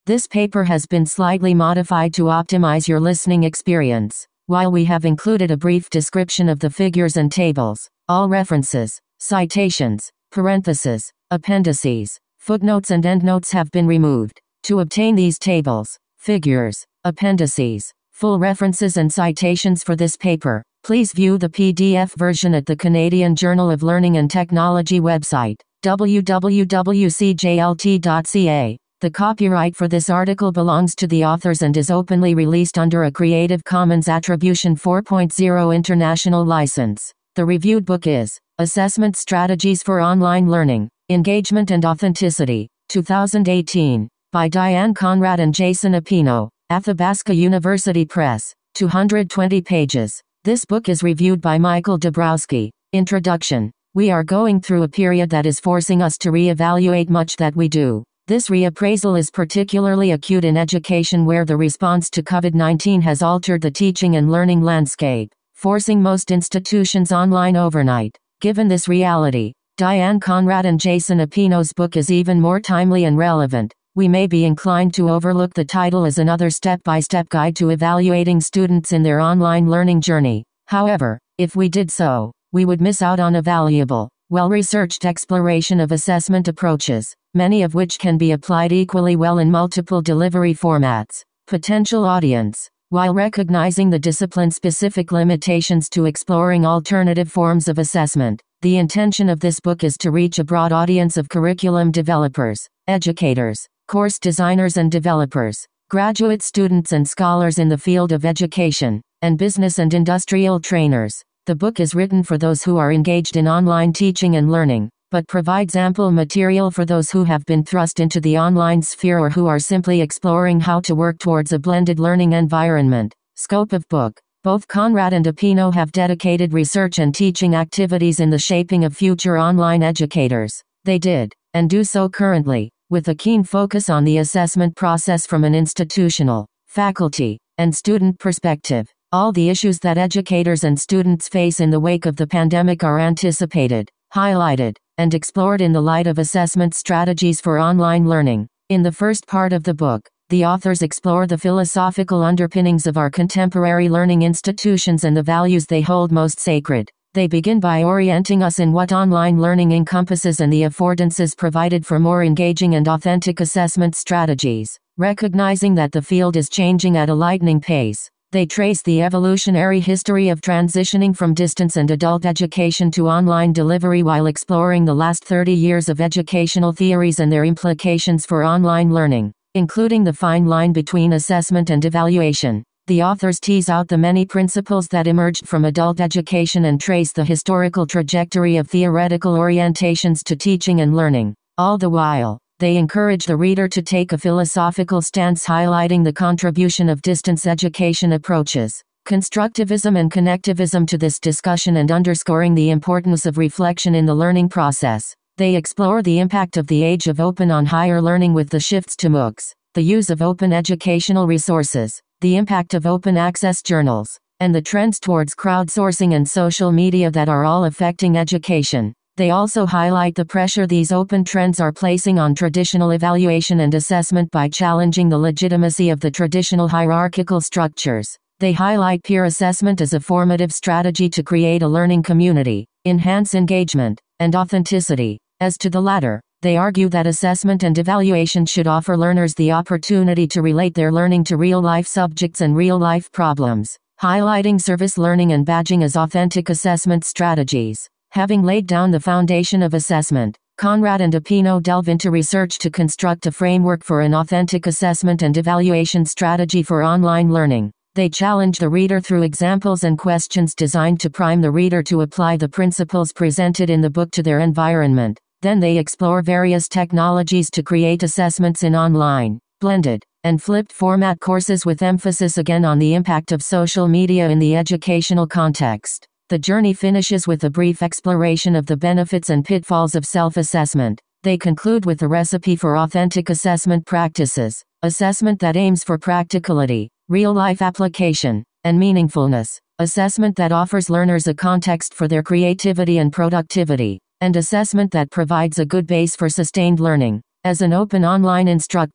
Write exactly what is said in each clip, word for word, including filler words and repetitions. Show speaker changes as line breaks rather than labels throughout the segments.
This paper has been slightly modified to optimize your listening experience. While we have included a brief description of the figures and tables, all references, citations, parentheses, appendices, footnotes and endnotes have been removed. To obtain these tables, figures, appendices, full references and citations for this paper, please view the P D F version at the Canadian Journal of Learning and Technology website, w w w dot c j l t dot c a. The copyright for this article belongs to the authors and is openly released under a Creative Commons Attribution four point oh International License. The reviewed book is Assessment Strategies for Online Learning, Engagement and Authenticity, two thousand eighteen, by Diane Conrad and Jason Apino, Athabasca University Press, two hundred twenty pages. This book is reviewed by Michael Dabrowski. Introduction. We are going through a period that is forcing us to re-evaluate much that we do. This reappraisal is particularly acute in education where the response to COVID nineteen has altered the teaching and learning landscape, forcing most institutions online overnight. Given this reality, Diane Conrad and Jason Apino's book is even more timely and relevant. We may be inclined to overlook the title as another step-by-step guide to evaluating students in their online learning journey. However, if we did so, we would miss out on a valuable, well-researched exploration of assessment approaches, many of which can be applied equally well in multiple delivery formats. Potential audience. While recognizing the discipline-specific limitations to exploring alternative forms of assessment, the intention of this book is to reach a broad audience of curriculum developers, educators, course designers and developers, graduate students and scholars in the field of education, and business and industrial trainers. The book is written for those who are engaged in online teaching and learning, but provides ample material for those who have been thrust into the online sphere or who are simply exploring how to work towards a blended learning environment. Scope of book. Both Conrad and Apino have dedicated research and teaching activities in the shaping of future online educators. They did, and do so currently, with a keen focus on the assessment process from an institutional, faculty, and student perspective. All the issues that educators and students face in the wake of the pandemic are anticipated, highlighted, and explored in the light of assessment strategies for online learning. In the first part of the book, the authors explore the philosophical underpinnings of our contemporary learning institutions and the values they hold most sacred. They begin by orienting us in what online learning encompasses and the affordances provided for more engaging and authentic assessment strategies. Recognizing that the field is changing at a lightning pace, they trace the evolutionary history of transitioning from distance and adult education to online delivery while exploring the last thirty years of educational theories and their implications for online learning, including the fine line between assessment and evaluation. The authors tease out the many principles that emerged from adult education and trace the historical trajectory of theoretical orientations to teaching and learning. All the while, they encourage the reader to take a philosophical stance highlighting the contribution of distance education approaches, constructivism and connectivism to this discussion and underscoring the importance of reflection in the learning process. They explore the impact of the age of open on higher learning with the shifts to MOOCs, the use of open educational resources, the impact of open access journals, and the trends towards crowdsourcing and social media that are all affecting education. They also highlight the pressure these open trends are placing on traditional evaluation and assessment by challenging the legitimacy of the traditional hierarchical structures. They highlight peer assessment as a formative strategy to create a learning community, enhance engagement, and authenticity. As to the latter, they argue that assessment and evaluation should offer learners the opportunity to relate their learning to real-life subjects and real-life problems, highlighting service learning and badging as authentic assessment strategies. Having laid down the foundation of assessment, Conrad and Apino delve into research to construct a framework for an authentic assessment and evaluation strategy for online learning. They challenge the reader through examples and questions designed to prime the reader to apply the principles presented in the book to their environment. Then they explore various technologies to create assessments in online, blended, and flipped format courses with emphasis again on the impact of social media in the educational context. The journey finishes with a brief exploration of the benefits and pitfalls of self-assessment. They conclude with a recipe for authentic assessment practices, assessment that aims for practicality, real-life application, and meaningfulness, assessment that offers learners a context for their creativity and productivity, and assessment that provides a good base for sustained learning. As an open online instructor,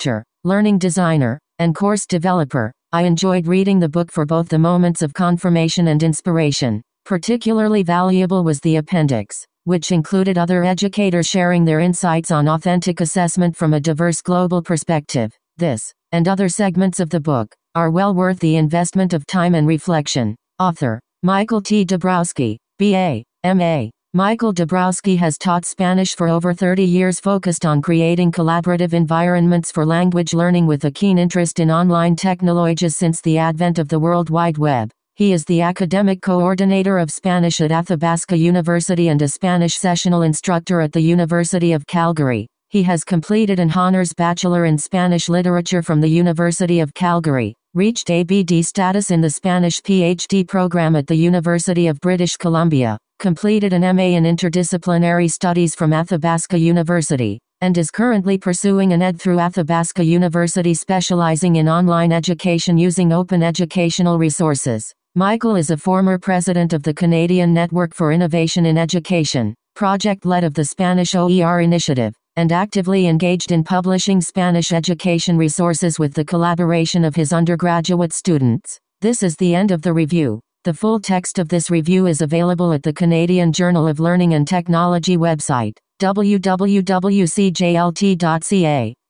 learning designer, and course developer. I enjoyed reading the book for both the moments of confirmation and inspiration. Particularly valuable was the appendix, which included other educators sharing their insights on authentic assessment from a diverse global perspective. This, and other segments of the book, are well worth the investment of time and reflection. Author, Michael T. Dabrowski, B A, M A Michael Dabrowski has taught Spanish for over thirty years, focused on creating collaborative environments for language learning with a keen interest in online technologies since the advent of the World Wide Web. He is the academic coordinator of Spanish at Athabasca University and a Spanish sessional instructor at the University of Calgary. He has completed an honors bachelor in Spanish literature from the University of Calgary, reached A B D status in the Spanish P H D program at the University of British Columbia, completed an M A in Interdisciplinary Studies from Athabasca University, and is currently pursuing an ed through Athabasca University specializing in online education using open educational resources. Michael is a former president of the Canadian Network for Innovation in Education, project lead of the Spanish O E R initiative, and actively engaged in publishing Spanish education resources with the collaboration of his undergraduate students. This is the end of the review. The full text of this review is available at the Canadian Journal of Learning and Technology website, w w w dot c j l t dot c a.